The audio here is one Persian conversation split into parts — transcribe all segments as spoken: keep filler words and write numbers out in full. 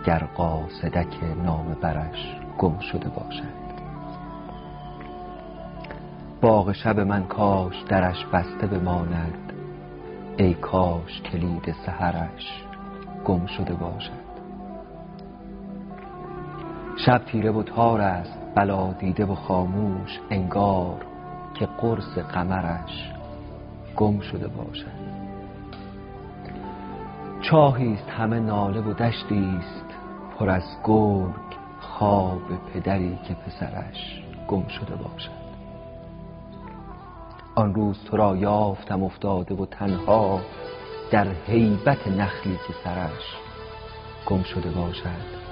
گر قاصدک نامه برش گم شده باشد. باغ شب من کاش درش بسته بماند، ای کاش کلید سحرش گم شده باشد. شب تیره و تار است بلا دیده و خاموش، انگار که قرص قمرش گم شده باشد. چاهیست همه ناله و دشتیست پر از گرگ، خواب پدری که پسرش گم شده باشد. آن روز تو را یافتم افتاده و تنها، در هیبت نخلی که سرش گم شده باشد.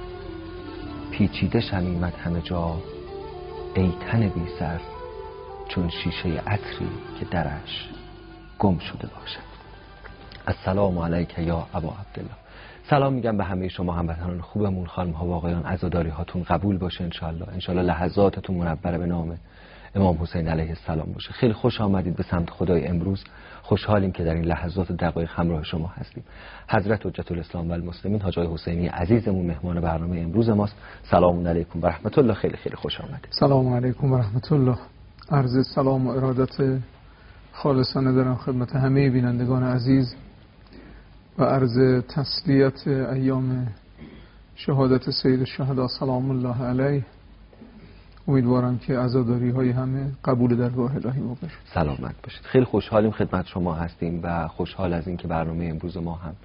پیچیده شمیمت همه جا ای تن بی سر، چون شیشه عطری که درش گم شده باشد. السلام علیک یا ابا عبدالله. سلام میگم به همه شما هموطنان خوبمون، خانم ها و آقایان، عزاداری هاتون قبول باشه انشالله. انشالله لحظاتتون منور به نام امام حسین علیه السلام باشه. خیلی خوش آمدید به سمت خدای امروز. خوشحالیم که در این لحظات دقایق همراه شما هستیم. حضرت حجت الاسلام و المسلمین حاج آقای حسینی عزیزمون مهمان برنامه امروز ماست. سلام علیکم و رحمت الله. خیلی خیلی خوش آمدید. سلام علیکم و رحمت الله. عرض سلام و ارادت خالصانه دارم خدمت همه بینندگان عزیز و عرض تسلیت ایام شهادت سید الشهدا سلام الله علیه. امیدوارم که عزاداری های همه قبول درگاه الهی بشه. سلامت باشید. خیلی خوشحالیم خدمت شما هستیم و خوشحال از این که برنامه امروز ما هم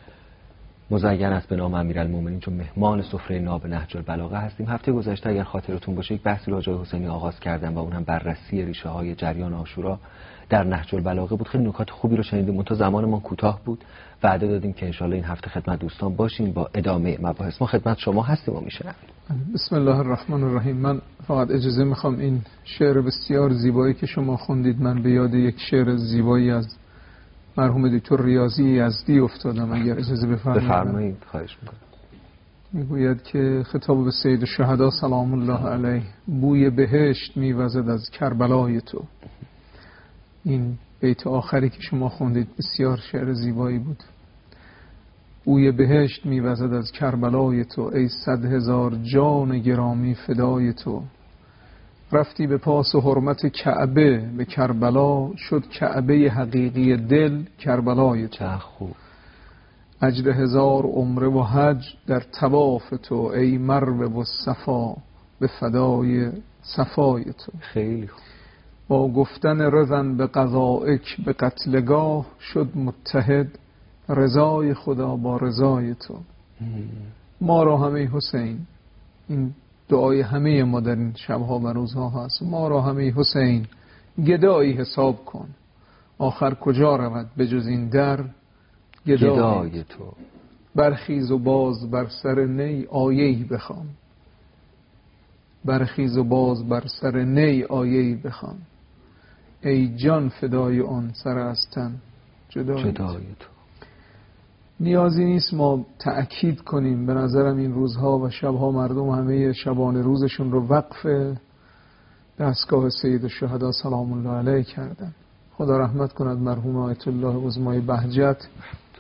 مزین است به نام امیرالمومنین، چون مهمان سفره ناب نهج البلاغه هستیم. هفته گذشته اگر خاطرتون باشه یک بحثی رو آقای حسینی آغاز کردم و اون هم بررسی ریشه های جریان عاشورا در نهج البلاغه بود. خیلی نکات خوبی رو شنیدیم، تا زمان ما کوتاه بود. وعده دادیم که انشالله این هفته خدمت دوستان باشیم با ادامه مباحث. ما خدمت شما هستیم و میشنویم. بسم الله الرحمن الرحیم. من فقط اجازه میخوام این شعر بسیار زیبایی که شما خوندید، من به یاد یک شعر زیبایی از مرحوم دکتر ریاضی یزدی افتادم، اگر اجازه بفرمایید. بفرمایید. خواهش میکنم. میگوید که خطاب به سید الشهدا سلام الله علیه: بوی بهشت میوزد از کربلای تو. این بیت آخری که شما خوندید بسیار شعر زیبایی بود. بوی بهشت میوزد از کربلای تو، ای صد هزار جان گرامی فدای تو. رفتی به پاس و حرمت کعبه به کربلا، شد کعبه حقیقی دل کربلای تو. خوب. اجر هزار عمره و حج در طواف تو، ای مروه و صفا به فدای صفای تو. خیلی خوب. با گفتن رضن به قضائک به قتلگاه، شد متحد رضای خدا با رضای تو. ما را همه حسین، این دعای همه ما در این شبها و روزها هست، ما را همه حسین گدایی حساب کن، آخر کجا رود به جز این در گدای, گدای تو. برخیز و باز بر سر نی آیه‌ای بخوان، برخیز و باز بر سر نی آیه‌ای بخوان، ای جان فدای آن سر از تن جدای, جدای تو. نیازی نیست ما تأکید کنیم، به نظرم این روزها و شبها مردم همه شبان روزشون رو وقف دستگاه سید الشهدا سلام الله علیه کردن. خدا رحمت کند مرحوم آیت الله عظمای بهجت.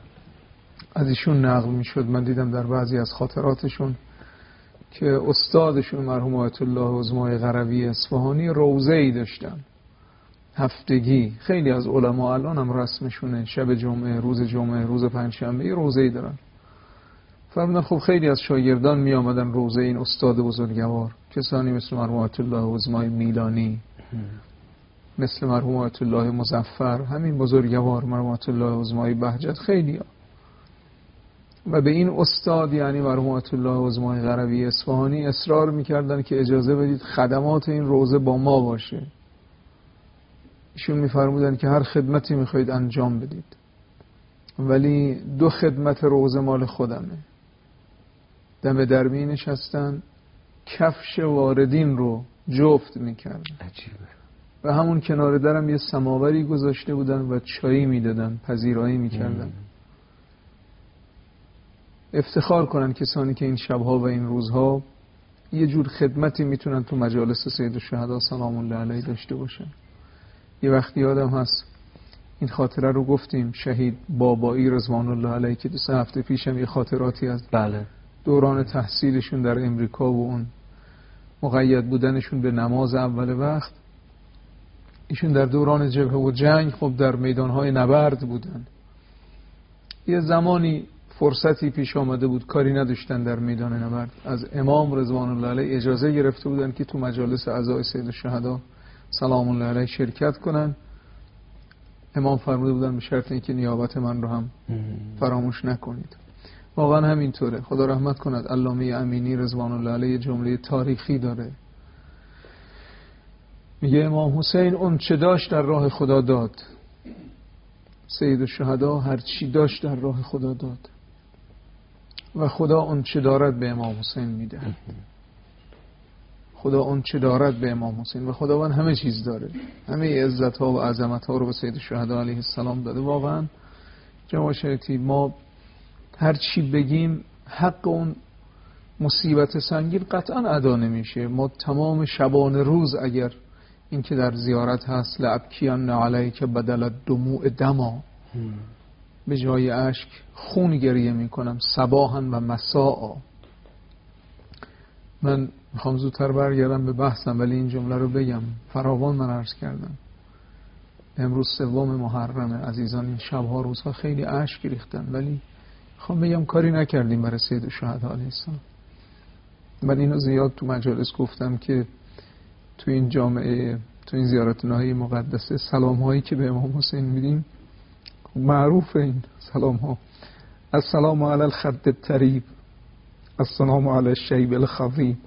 از ایشون نقل می شد، من دیدم در بعضی از خاطراتشون که استادشون مرحوم آیت الله عظمای قروی اصفهانی روضه‌ای داشتن هفتگی. خیلی از علما الان هم رسمشونه، شب جمعه، روز جمعه، روز پنجشنبه یه روضه‌ای دارن. فرمودن خب خیلی از شاگردان می آمدن روضه این استاد بزرگوار، کسانی مثل مرحوم آیت الله عظمای میلانی، مثل مرحوم آیت الله مظفر، همین بزرگوار مرحوم آیت الله عظمای بهجت، خیلی ها. و به این استاد یعنی مرحوم آیت الله عظمای قروی اصفهانی اصرار میکردن که اجازه بدید خدمات این روضه با ما باشه. ایشون میفرمودن که هر خدمتی میخواید انجام بدید، ولی دو خدمت روضه مال خودمه. دم در می نشستن، کفش واردین رو جفت میکردن. عجیبه. و همون کنار درم یه سماوری گذاشته بودن و چایی میدادن، پذیرایی میکردن. افتخار کنن کسانی که این شبها و این روزها یه جور خدمتی میتونن تو مجالس سید الشهدا سلام الله علیه داشته باشن. یه وقتی یادم هست این خاطره رو گفتیم، شهید بابایی رضوان الله علیه که دو سه هفته پیشم یه خاطراتی از بله دوران تحصیلشون در امریکا و اون مقید بودنشون به نماز اول وقت، ایشون در دوران جبهه و جنگ خب در میدانهای نبرد بودن. یه زمانی فرصتی پیش آمده بود، کاری نداشتن در میدان نبرد، از امام رضوان الله علیه اجازه گرفته بودن که تو مجالس اعضای سید الشهدا سلام الله علیه شرکت کنن. امام فرموده بودن به شرط اینکه نیابت من رو هم فراموش نکنید. واقعا همینطوره. خدا رحمت کند علامه امینی رضوان الله علیه جمله تاریخی داره، میگه امام حسین اون چه داشت در راه خدا داد، سید الشهدا هر چی داشت در راه خدا داد و خدا اون چه دارد به امام حسین میده. خدا اون چه دارد به امام حسین و خداوند همه چیز داره، همه عزت ها و عظمت ها رو به سید الشهدا علیه السلام داده. واقعا جناب شریعتی ما هر چی بگیم حق اون مصیبت سنگین قطعا ادا نمیشه. ما تمام شبان روز اگر این که در زیارت هست لابکیان علیک بدل الدموع دما، به جای اشک خون گریه میکنم صباحا و مساء. من میخوام زودتر برگردم به بحثم ولی این جمله رو بگم، فراوان من عرض کردم امروز سوم محرمه عزیزان، این شبها روزها خیلی اشک ریختن ولی میخوام بگم کاری نکردیم برای سید الشهدا علیه السلام. من اینو زیاد تو مجالس گفتم که تو این جامعه، تو این زیارتگاه‌های مقدسه سلام هایی که به امام حسین میدیم معروفه، این سلام ها: السلام علی الخد الطریب، السلام علی الشیب الخضیب،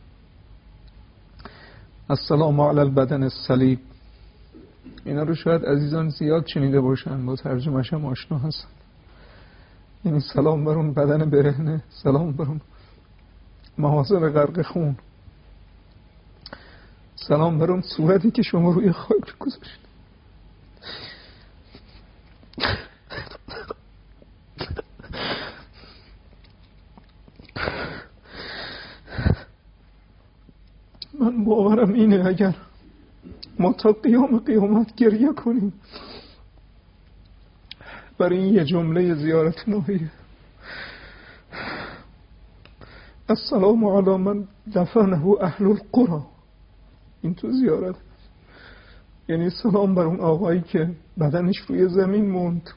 السلام علی البدن الصلیب. اینا رو شاید عزیزان زیاد شنیده باشن، با ترجمه‌اش هم آشنا هستن. یعنی سلام بر اون بدن برهنه، سلام بر اون محاصر غرق خون، سلام بر اون صورتی که شما روی خاک گذاشتید. من باورم اینه اگر ما تا قیام قیامت گریه کنیم برای این یه جمله زیارت نوحیه: السلام علی من دفنه اهل القرى. این تو زیارت، یعنی سلام بر اون آقایی که بدنش روی زمین موند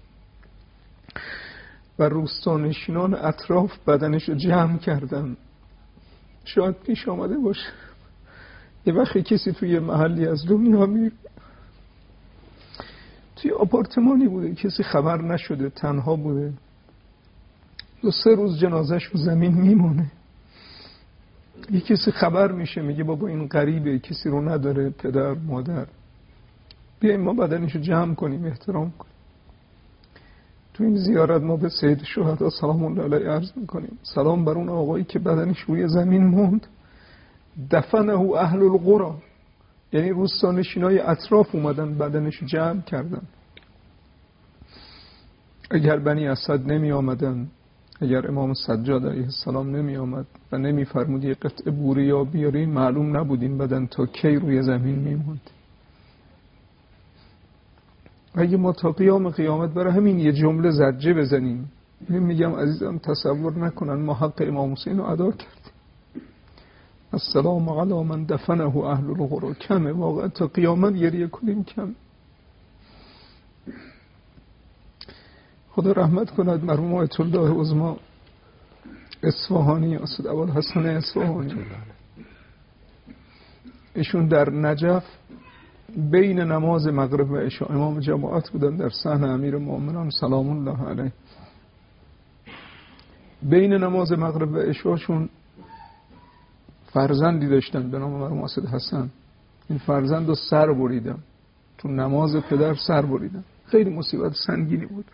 و روستانشینان اطراف بدنش رو جمع کردن. شاید پیش آمده باشه یه وقتی کسی توی محلی از دنیا میره، توی آپارتمانی بوده، کسی خبر نشده، تنها بوده، دو سه روز جنازش رو زمین میمونه، یه کسی خبر میشه میگه بابا این غریبه، کسی رو نداره، پدر مادر، بیاییم ما بدنشو جمع کنیم، احترام کنیم. تو این زیارت ما به سید الشهدا سلام الله علیه عرض میکنیم: سلام بر اون آقایی که بدنش روی زمین موند، دفنه اهل القرى، یعنی روستانشینای اطراف اومدن بدنشو جمع کردن. اگر بنی اسد نمی آمدن، اگر امام سجاد علیه السلام نمی آمد و نمی فرمود یه قطعه بوری یا بیارین، معلوم نبود این بدن تا کی روی زمین می موند. اگه ما تا قیام قیامت برای همین یه جمله زجه بزنیم، میگم عزیزم تصور نکنن ما حق امام حسین رو ادا کردیم. السلام علی من دفنه اهل القرى کمه، واقعا تا قیامت گریه کنیم کم. خدا رحمت کند مرحوم آیت الله عظما اصفهانی، اسد ابوالحسن اصفهانی، ایشون در نجف بین نماز مغرب و عشاء امام جماعت بودن در صحن امیر المؤمنین سلام الله علیه. بین نماز مغرب و عشاءشون فرزندی داشتن به نام مرحوم اسد حسن. این فرزند رو سر بریدن، تو نماز پدر سر بریدن، خیلی مصیبت سنگینی بود.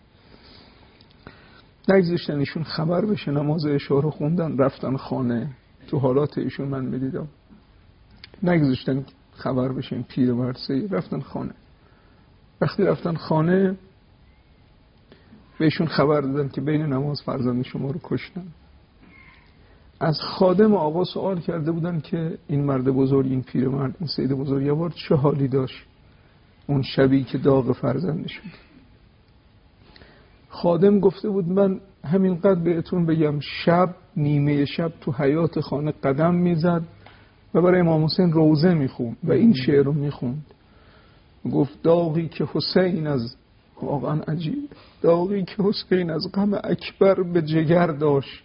نگذاشتن ایشون خبر بشه، نماز عشاء رو خوندن رفتن خانه. تو حالات ایشون من میدیدم، نگذاشتن خبر بشه، این پیر ورسه رفتن خانه. وقتی رفتن خانه بهشون خبر دادن که بین نماز فرزند شما رو کشتن. از خادم آقا سوال کرده بودن که این مرد بزرگ، این پیر مرد، این سید بزرگوار چه حالی داشت اون شبی که داغ فرزند شد. خادم گفته بود من همینقدر بهتون بگم شب نیمه شب تو حیاط خانه قدم میزد و برای امام حسین روزه میخوند و این شعر رو میخوند. گفت داغی که حسین از واقعا عجیب داغی که حسین از غم اکبر به جگر داشت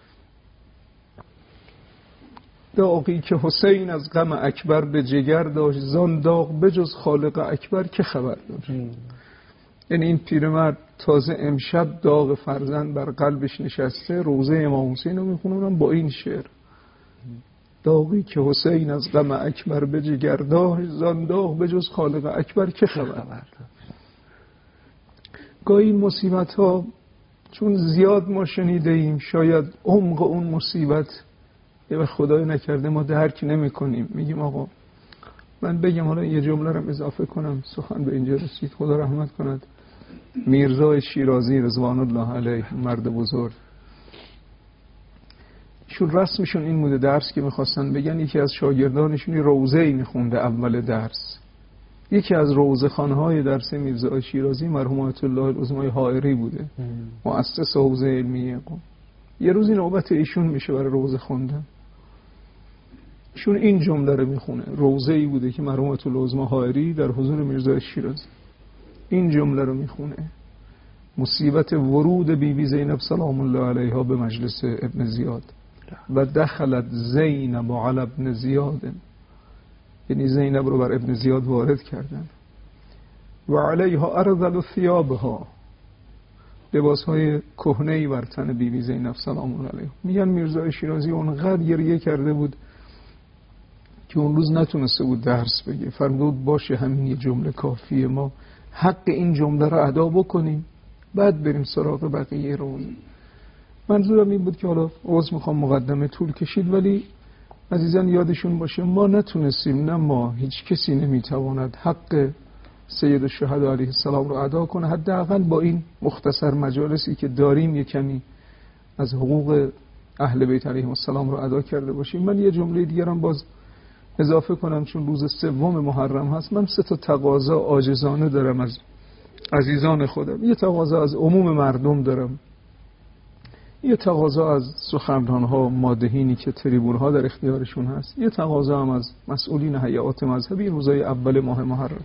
داغی که حسین از غم اکبر به جگر داشت زان داغ بجز خالق اکبر که خبر داشت. یعنی این پیرمرد تازه امشب داغ فرزند بر قلبش نشسته، روزه امام حسین رو میخونم با این شعر داغی که حسین از غم اکبر به جگر داشت زان داغ بجز خالق اکبر که خبر. گاهی این مصیبت ها چون زیاد ما شنیده ایم شاید عمق اون مصیبت یه به خدای نکرده ما درک نمی کنیم. میگیم آقا من بگم حالا یه جمله رو اضافه کنم، سخن به اینجا رسید، خدا رحمت کند میرزا شیرازی رضوان الله علیه، مرد بزرگ، شون رسمشون این بوده درس که میخواستن بگن یکی از شاگردانشون روضه‌ای میخونده اول درس. یکی از روضه‌خوان‌های درس میرزا شیرازی مرحوم آیت الله العظمای حائری بوده، مؤسس حوزه علمیه قم. یه روزی نوبت ایشون میشه برای روضه خوندن، ایشون این جمله رو میخونه. روضه‌ای بوده که مرحوم آیت الله العظمای حائری در حضور میرزا شیرازی این جمله رو میخونه: مصیبت ورود بی بی زینب سلام الله علیها به مجلس ابن زیاد و دخلت زینب علی ابن زیاد، یعنی زینب رو بر ابن زیاد وارد کردن. و علیها ارذل ثیابها، لباسهای کهنه‌ای بر تن بی بی زینب سلام الله علیها. میگن میرزا شیرازی اونقدر گریه کرده بود که اون روز نتونسته بود درس بگه. فرمود باشه همین یه جمله کافیه، ما حق این جمله رو ادا بکنیم بعد بریم سراغ بقیه روزه. منظورم این بود که حالا عذر میخوام مقدمه طول کشید، ولی عزیزان یادشون باشه ما نتونستیم، نه ما، هیچ کسی نمیتواند حق سید الشهدا علیه السلام رو ادا کنه. حداقل با این مختصر مجالسی که داریم یه کمی از حقوق اهل بیت علیهم السلام رو ادا کرده باشیم. من یه جمله دیگرم باز اضافه کنم چون روز سوم محرم هست. من سه تا تقاضا عاجزانه دارم از عزیزان خودم. یه تقاضا از عموم مردم دارم، یه تقاضا از سخنران‌ها مادهینی که تریبون‌ها در اختیارشون هست، یه تقاضا هم از مسئولین هیئات مذهبی روزای اول ماه محرم.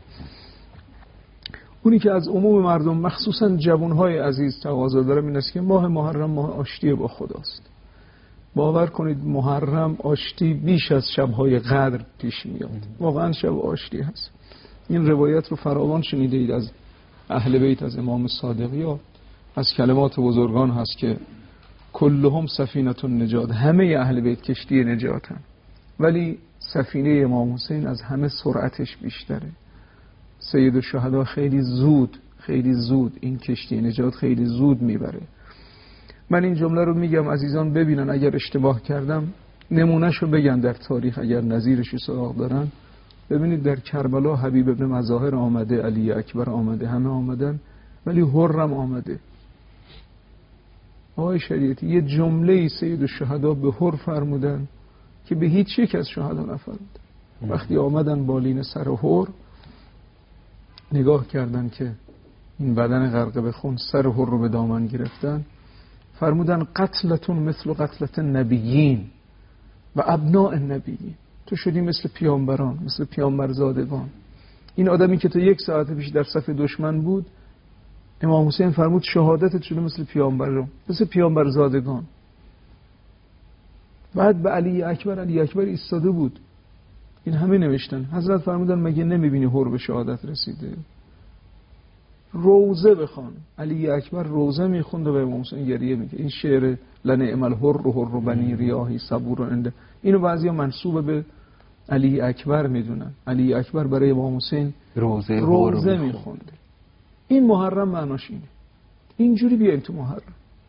اونی که از عموم مردم مخصوصا جوان‌های عزیز تقاضا دارم این است که ماه محرم ماه آشتی با خداست. باور کنید محرم آشتی بیش از شب‌های قدر پیش میاد. واقعا شب آشتی هست. این روایت رو فراوان شنیده اید از اهل بیت، از امام صادق، یا از کلمات بزرگان هست که کلهم سفینه النجات، همه اهل بیت کشتی نجاتن، ولی سفینه امام حسین از همه سرعتش بیشتره. سید الشهدا خیلی زود خیلی زود این کشتی نجات خیلی زود میبره. من این جمله رو میگم عزیزان ببینن، اگر اشتباه کردم نمونهشو بگن در تاریخ، اگر نظیرشو سراغ دارن. ببینید در کربلا حبیب ابن مظاهر آمده، علی اکبر آمده، همه آمدن، ولی حرم آمده. آقای شریعتی یه جمله سید الشهدا به حر فرمودن که به هیچ یک از شهدا نفرمودن. وقتی آمدن بالین سر حر نگاه کردن که این بدن غرق به خون، سر حر رو به دامن گرفتن، فرمودن قتلتون مثل قتلت نبیین و ابناء النبیین، تو شدی مثل پیامبران، مثل پیامبرزادگان. این آدمی که تا یک ساعت پیش در صف دشمن بود، امام حسین فرمود شهادتت شده مثل پیامبران، مثل پیامبرزادگان. بعد به علی اکبر، علی اکبر ایستاده بود، این همه نوشتن. حضرت فرمودن مگه نمیبینی حر به شهادت رسیده؟ روزه بخوان. علی اکبر روزه میخوند و به امام حسین گریه میگه. این شعر لنعم الحر و حر بنی ریاحی صبور انده، اینو بعضیا منسوب به علی اکبر میدونن. علی اکبر برای امام حسین روزه, روزه میخونده. این محرم معناش اینه. اینجوری بیایم تو محرم.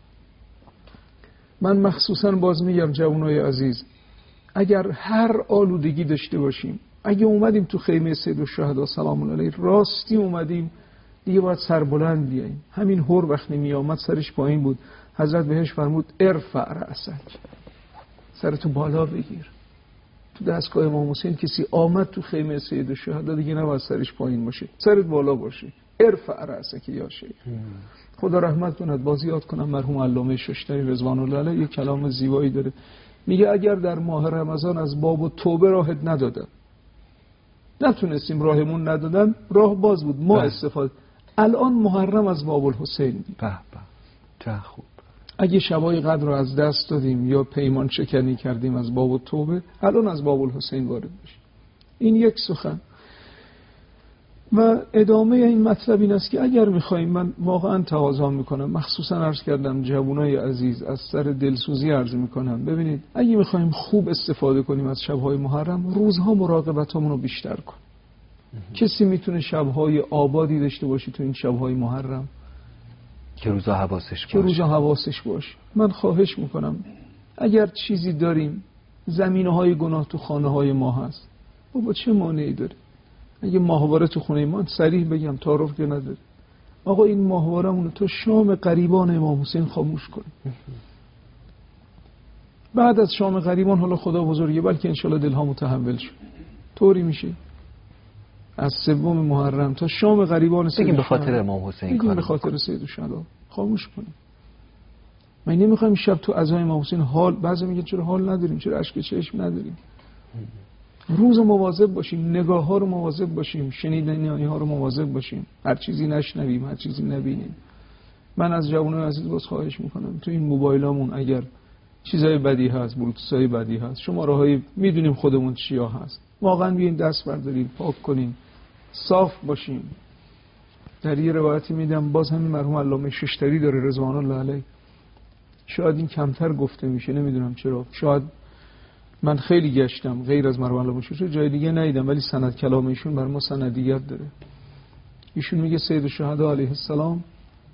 من مخصوصا باز میگم جوانای عزیز، اگر هر آلودگی داشته باشیم، اگه اومدیم تو خیمه سید الشهدا سلام الله علیه راستی اومدیم، دیگه باید سربلند بیاییم. همین هر وقتی می آمد سرش پایین بود، حضرت بهش فرمود ارفع رأسک، سرتو بالا بگیر. تو دستگاه امام حسین کسی آمد تو خیمه سید الشهدا دیگه نباید سرش پایین باشه، سرت بالا باشه. ارفع رأسک یا شیخ. خدا رحمت کند، باز یاد کنم مرحوم علامه ششتری رضوان الله علیه یک کلام زیبایی داره، میگه اگر در ماه رمضان از باب و توبه راهت ندادن، نتونستیم راهمون ندادن، راه باز بود ما استفاده. الان محرم از باب الحسین دیم. به به چه خوب. اگه شبای قدر رو از دست دادیم یا پیمان شکنی کردیم از باب التوبه، الان از باب الحسین وارد بشیم. این یک سخن. و ادامه این مطلب این است که اگر میخواییم، من واقعا تقاضا میکنم، مخصوصا عرض کردم جوانای عزیز، از سر دلسوزی عرض میکنم، ببینید اگه میخواییم خوب استفاده کنیم از شبهای محرم، روزها مراقبتامون رو بیشتر کن. کسی میتونه شبهای آبادی داشته باشه تو این شبهای محرم که روزا حواسش باشه. که روزا حواسش باشه. من خواهش میکنم اگر چیزی داریم، زمینه‌های گناه تو خانه‌های ما هست، بابا چه مانعی داره؟ اگه ماهواره تو خونه ما، صریح بگم تعارف که نداره، آقا این ماهواره‌مون رو تا شام قریبان امام حسین خاموش کنیم. بعد از شام قریبان حالا خدا بزرگه، بلکه انشالله دلها متحول شد، طوری میشه از سوم محرم تا شام قریبان سید بگیم به خاطر امام حسین، بگیم به خاطر سید الشهدا خاموش کنیم. من نمیخوایم شب تو عزای امام حسین حال، بعضی میگن چرا حال نداریم، چرا اشک چشم نداریم. روز مواظب باشیم، نگاه ها رو مواظب باشیم، شنیدنی ها رو مواظب باشیم، هر چیزی نشنویم، هر چیزی نبینیم. من از جوانان عزیز باز خواهش میکنم تو این موبایلامون اگر چیزای بدی هست، بلوتوثای بدی هست، شماره های میدونیم خودمون چیا هست، واقعا بیاین دست برداریم، پاک کنیم، صاف باشیم. در یه روایتی میدم، باز همین مرحوم علامه ششتری داره رضوان الله علیه، شاید این کمتر گفته میشه، نمیدونم چرا، شاید من خیلی گشتم غیر از مرحوم علامه ششتری جای دیگه ندیدم، ولی سند کلام ایشون بر ما سندیت داره. ایشون میگه سید الشهدا علیه السلام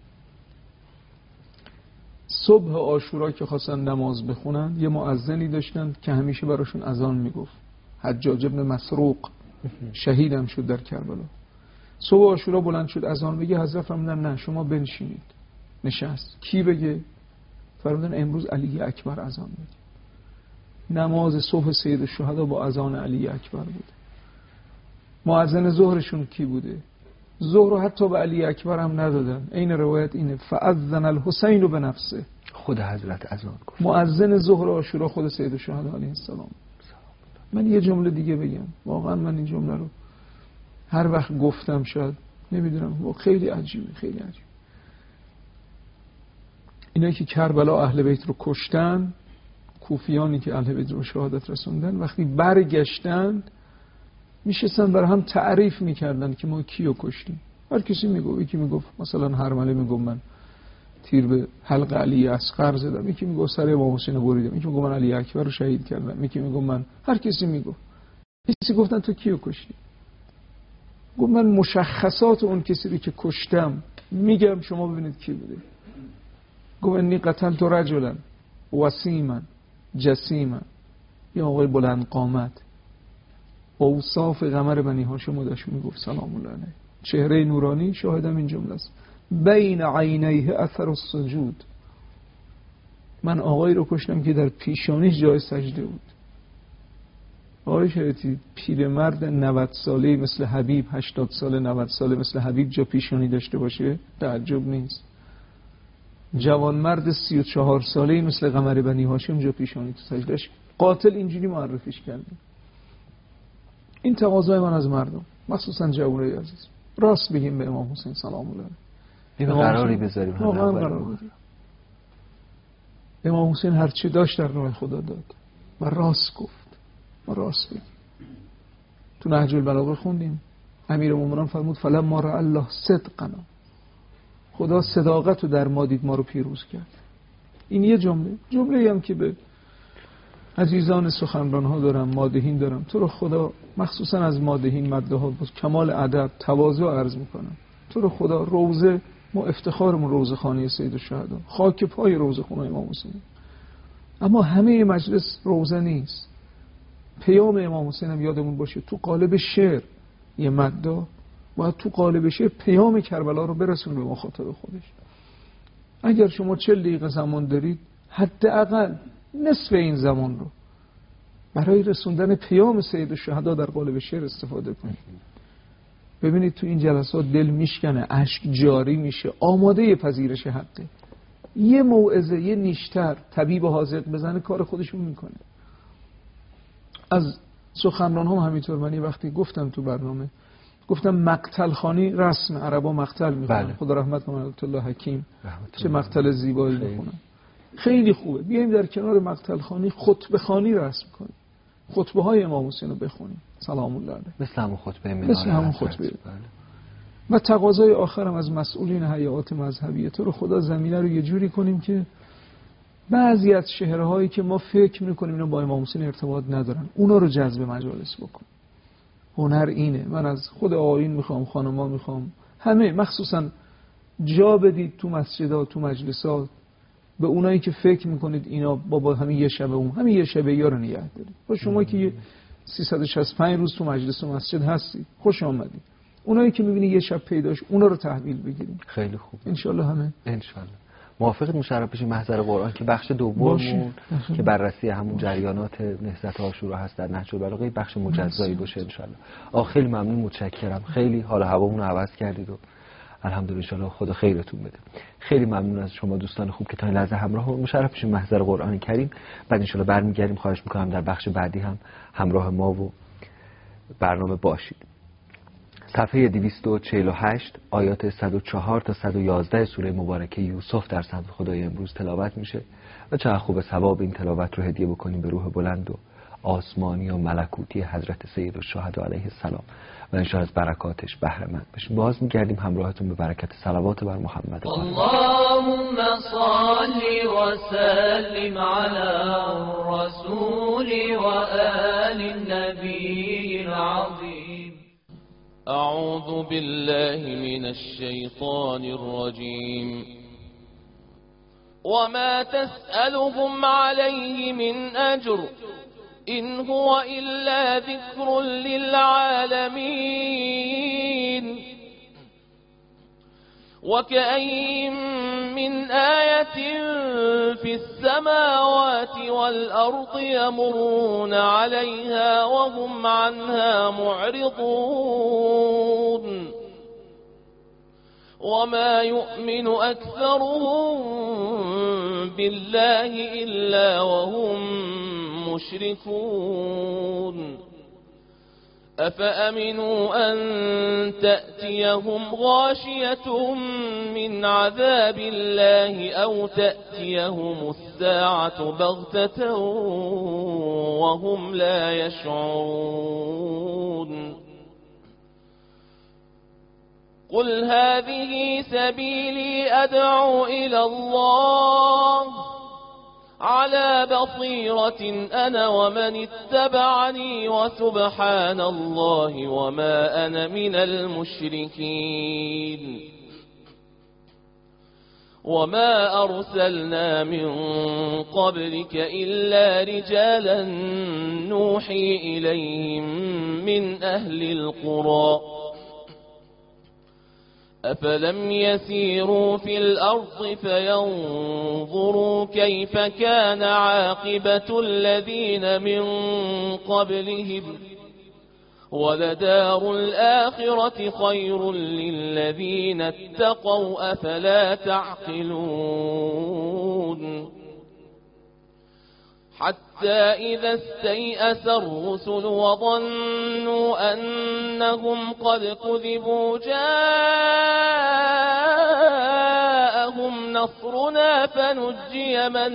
صبح عاشورا که خواستن نماز بخونن، یه مؤذنی داشتن که همیشه براشون اذان میگفت، حجاج ابن مسروق شهیدم شد در کربلا. صبح عاشورا بلند شد اذان بگه، حضرت فرمودن نه شما بنشینید. نشست. کی بگه؟ فرمودن امروز علی اکبر اذان بگه. نماز صبح سید الشهدا با اذان علی اکبر بوده. مؤذن ظهرشون کی بوده؟ ظهر رو حتی به علی اکبر هم ندادن. این روایت اینه فاذن الحسین بنفسه، خود حضرت اذان گفت. مؤذن ظهر عاشورا خود سید الشهدا علیه السلام. من یه جمله دیگه بگم، واقعا من این جمله رو هر وقت گفتم شاید نمیدونم، خیلی عجیبه، خیلی عجیبه. اینایی که کربلا اهل بیت رو کشتن، کوفیانی که اهل بیت رو شهادت رسوندن، وقتی برگشتن میشستن برای هم تعریف میکردن که ما کیو کشتیم. هر کسی میگفت، یکی میگفت مثلا هرمله میگفت من تیر به حلق علی اصغر زدم، یکی میگفت سر امام حسین بریدم، یکی میگفت من علی اکبر رو شهید کردم، یکی میگفت من، هر کسی میگفت. کسی گفتن تو کیو کشتی؟ گفت من مشخصات اون کسی رو که کشتم میگم، شما ببینید کی بوده. گفت انی قتلت رجلا وسیما جسیما، یا آقای بلند قامت، اوصاف قمر بنی هاشم داشت میگفت سلام الله علیه، چهره نورانی، شاهدم این جمله است، بین عینیه اثر السجود، من آقایی رو کشتم که در پیشانیش جای سجده بود. آقای شریعتی، پیرمرد نود ساله مثل حبیب، هشتاد ساله نود ساله مثل حبیب جا پیشانی داشته باشه تعجب نیست. جوانمرد سی و چهار ساله مثل قمر بنی هاشم جا پیشانی تو سجدهش، قاتل اینجوری معرفیش کرده. این تقاضای من از مردم، مخصوصا جوانای عزیز، راست بگیم به امام حسین سلام الله علیه، قراری بذاریم، واقعا قرار بذاریم. امام حسین هر چی داشت در راه خدا داد و راست گفت و راست بگیم. تو نهج البلاغه خوندیم، امیرالمومنین فرمود فلما رأى الله صدقنا، خدا صداقت رو در ما دید، ما رو پیروز کرد. این یه جمله، جمله هم که به عزیزان سخنران ها دارم، مادهین دارم، تو رو خدا مخصوصا از مادهین مده ها با کمال ادب تواضع عرض میکنم، تو رو خدا روزه، ما افتخارمون روزه خانه سید الشهدا، خاک پای روزه خونه امام حسین، اما همه مجلس روزه نیست. پیام امام حسین هم یادمون باشه، تو قالب شعر یه مده و تو قالب شعر پیام کربلا رو برسون به مخاطب خودش. اگر شما چهل دقیقه زمان دارید، حداقل نصف این زمان رو برای رسوندن پیام سید الشهدا در قالب شعر استفاده کنید. ببینید تو این جلسات دل میشکنه، اشک جاری میشه، آماده پذیرش حقه. یه موعظه، یه نیشتر طبیب حاذق بزنه کار خودشون میکنه. از سخنران هم همینطور. من وقتی گفتم تو برنامه، گفتم مقتل خانی رسم عربا مقتل میخونن. بله. خدا رحمت کنه آیت الله حکیم چه مقتل زیبایی میخونن، خیلی خوبه. بیایم در کنار مقتل خانی خطبه خانی رسم کنیم، خطبه های امام حسین رو بخونیم سلام الله علیه، مثل همون خطبه منار، مثل همون خطبه. و تقاضای آخرم از مسئولین هیئات مذهبی، تو رو خدا زمینه رو یه جوری کنیم که بعضی از شهرهایی که ما فکر میکنیم اینا با امام حسین ارتباط ندارن، اونا رو جذب مجالس بکن. هنر اینه. من از خود آیین میخوام، خانما میخوام، همه مخصوصا جا بدید تو مسجدها، تو مجلسات، به اونایی که فکر میکنید اینا بابا همین یه شبه اون همین یه شبه یا رو نگه دارید. با شما که سیصد و شصت و پنج روز تو مجلس و مسجد هستی، خوش آمدید. اونایی که میبینی یه شب پیداش، اونا رو تحویل بگیریم. خیلی خوب ان شاء الله. همه ان شاء الله. موافقت مشرف بشیم محضر قرآن که بخش دوممون که بررسی همون جریانات نهضت عاشورا هست در نهج البلاغه بخش مجزایی باشه ان شاء الله. آخ خیلی ممنون، متشکرم. خیلی حال هوامون رو عوض کردید و الحمدلله ان شاء الله خدا خیرتون بده. خیلی ممنون از شما دوستان خوب که تا این لحظه همراه و مشرف بشیم محضر قرآن کریم. بعد ان شاء الله برمیگردیم. خواهش می‌کنم در بخش بعدی هم همراه ما و برنامه باشید. صفحه دویست و چهل و هشت آیات صد و چهار تا صد و یازده سوره مبارکه یوسف در صدر خدای امروز تلاوت میشه و چقدر خوب ثواب این تلاوت رو هدیه بکنیم به روح بلند و آسمانی و ملکوتی حضرت سید الشهدا علیه السلام و انشاء از برکاتش بهره مند بشیم. باز میگردیم همراهتون به برکت صلوات بر محمد. اللهم صل و سلم علی الرسول و آل النبی العظیم. أعوذ بالله من الشيطان الرجيم. وما تسألهم عليه من أجر إن هو إلا ذكر للعالمين. وكأين من آية في السماوات والأرض يمرون عليها وهم عنها معرضون. وما يؤمن أكثرهم بالله إلا وهم مشركون. أفأمنوا أن تأتيهم غاشية من عذاب الله أو تأتيهم الساعة بغتة وهم لا يشعرون. قل هذه سبيلي أدعو إلى الله على بصيرة أنا ومن اتبعني وسبحان الله وما أنا من المشركين. وما أرسلنا من قبلك إلا رجالا نوحي إليهم من أهل القرى. أفلم يسيروا في الأرض فينظروا كيف كان عاقبة الذين من قبلهم ولدار الآخرة خير للذين اتقوا أفلا تعقلون. حتى إذا استيأس الرسل وظنوا أنهم قد كذبوا جاءهم نصرنا فنجي من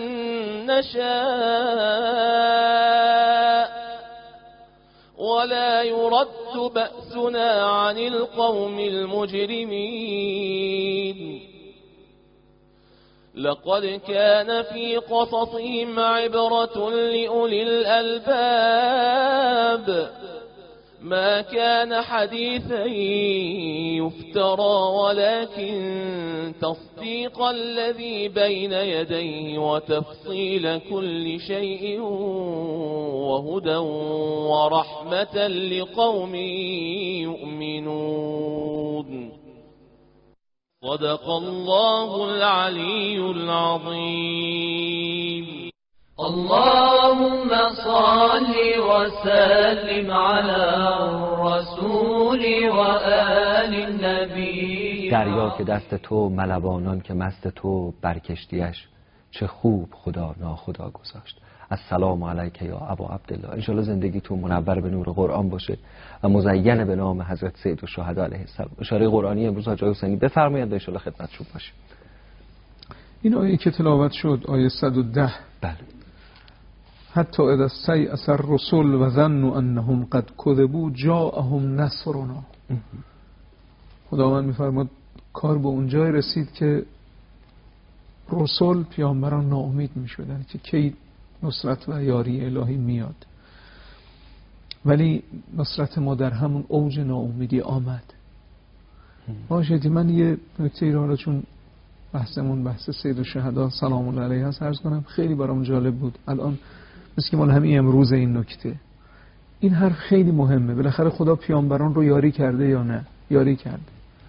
نشاء ولا يرد بأسنا عن القوم المجرمين. لقد كان في قصصهم عبرة لأولي الألباب ما كان حديثا يفترى ولكن تصديق الذي بين يديه وتفصيل كل شيء وهدى ورحمة لقوم يؤمنون. صدق الله العلي العظيم. اللهم صل وسلم على الرسول و آل النبی. دریا که دست تو، ملوانان که مست تو، برکشتیش چه خوب خدا ناخدا گذاشت. السلام علیک یا ابا عبدالله. انشالله زندگیتون منور به نور قرآن باشه و مزین به نام حضرت سید الشهدا علیه السلام. اشاره قرآنی امروز حاج حسینی بفرمایید و انشالله خدمتشون باشیم. این آیه که تلاوت شد آیه صد و ده. بله. حتی اذا استیأس الرسل و ظنوا انهم قد کذبوا جاءهم نصرنا. خداوند می‌فرماد کار به اونجای رسید که رسول پیامبران ناامید می‌شدن که کی نصرت و یاری الهی میاد، ولی نصرت ما در همون اوج ناامیدی آمد. باشید من یه نکته را چون بحثمون بحث سید الشهدا سلام الله علیه هست عرض کنم، خیلی برام جالب بود. الان مثل که مال همین امروز این نکته، این حرف خیلی مهمه. بالاخره خدا پیامبران رو یاری کرده یا نه؟ یاری کرد.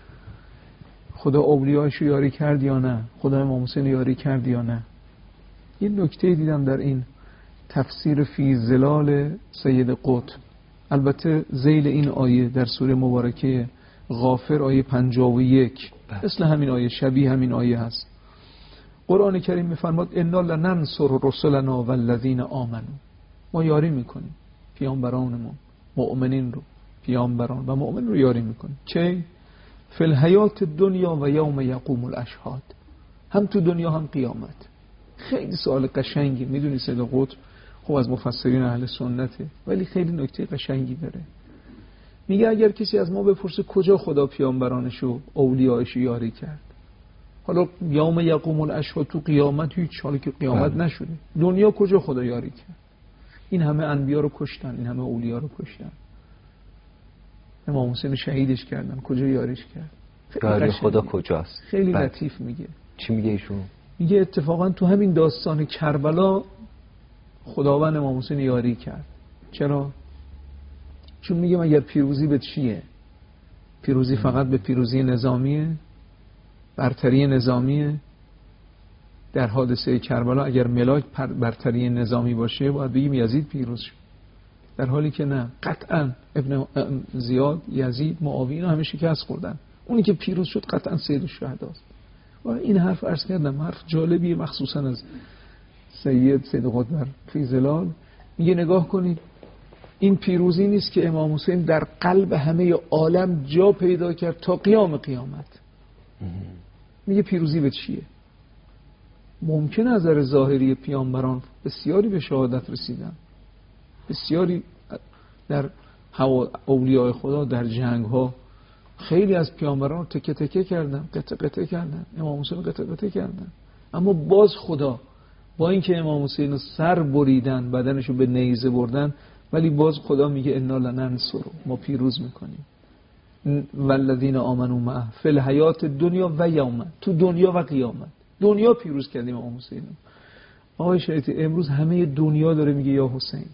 خدا اولیاءش رو یاری کرد یا نه؟ خدا امام حسین یاری کرد یا نه؟ یه نکته دیدم در این تفسیر فی ظلال سید قطب، البته ذیل این آیه در سوره مبارکه غافر آیه پنجاه و یک مثل همین آیه، شبیه همین آیه هست. قرآن کریم میفرماد انا لننصر رسلنا والذین آمنوا. ما یاری میکنیم پیامبرانمون، مؤمنین رو، پیامبران و مؤمن رو یاری میکنیم. چه؟ فی الحیات دنیا و یوم یقوم الاشهاد. هم تو دنیا هم قیامت. خیلی سوال قشنگی، میدونی سید قطب خب از مفسرین اهل سنته، ولی خیلی نکته قشنگی داره. میگه اگر کسی از ما بپرسه کجا خدا پیامبرانشو اولیاءشو یاری کرد، حالا یوم یقوم الاشهاد تو قیامت هیچ، حالا که قیامت بله. نشده، دنیا کجا خدا یاری کرد؟ این همه انبیا رو کشتن، این همه اولیا رو کشتن، امام حسین شهیدش کردن، کجا یاریش کرد؟ یاری خدا کجاست؟ خیلی بله. لطیف میگه. چی میگه ایشون؟ میگه اتفاقا تو همین داستان کربلا خداوند امام حسین یاری کرد. چرا؟ چون میگه اگر پیروزی به چیه؟ پیروزی فقط به پیروزی نظامیه، برتری نظامیه. در حادثه کربلا اگر ملاک برتری نظامی باشه باید بگیم یزید پیروز شد، در حالی که نه، قطعا ابن زیاد، یزید، معاویه اینا همه شکست خوردن. اونی که پیروز شد قطعا سید الشهداست. و این حرف عرض کردم حرف جالبیه، مخصوصا از سید سید قطب فی ظلال. میگه نگاه کنید این پیروزی نیست که امام حسین در قلب همه عالم جا پیدا کرد تا قیام قیامت. میگه پیروزی به چیه؟ ممکن از نظر ظاهری پیامبران بسیاری به شهادت رسیدن، بسیاری در اولیاء خدا در جنگ ها خیلی از پیامبران رو تکه تکه کردن، قطع قطع کردن، امام حسین قطع قطع کردن، اما باز خدا با اینکه امام حسین رو سر بریدن، بدنش رو به نیزه بردن، ولی باز خدا میگه انا لننصر، ما پیروز میکنیم. والذین آمنوا معه فی الحیات دنیا و یوم، تو دنیا و قیامت. دنیا پیروز کردیم امام حسین. آقای شهیدی امروز همه دنیا داره میگه یا حسین،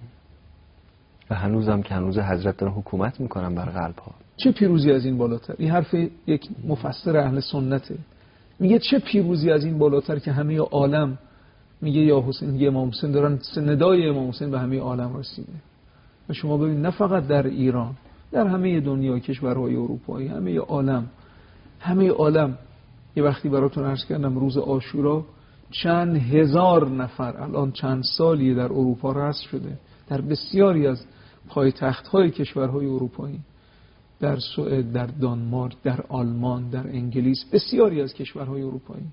و هنوزم که هنوز حضرت دارن حکومت میکنن بر قلب ها. چه پیروزی از این بالاتر؟ این حرف یک مفسر اهل سنته. میگه چه پیروزی از این بالاتر که همه عالم میگه یا حسین، میگه امام حسین، دارن ندای امام حسین به همه عالم رسیده. و شما ببین نه فقط در ایران، در همه دنیا، کشورهای اروپایی، همه عالم، همه عالم. یه وقتی براتون عرض کردم روز عاشورا چند هزار نفر الان چند سالیه در اروپا رسم شده، در بسیاری از پایتخت‌های کشورهای اروپایی، در سوئد، در دانمارک، در آلمان، در انگلیس، بسیاری از کشورهای اروپایی،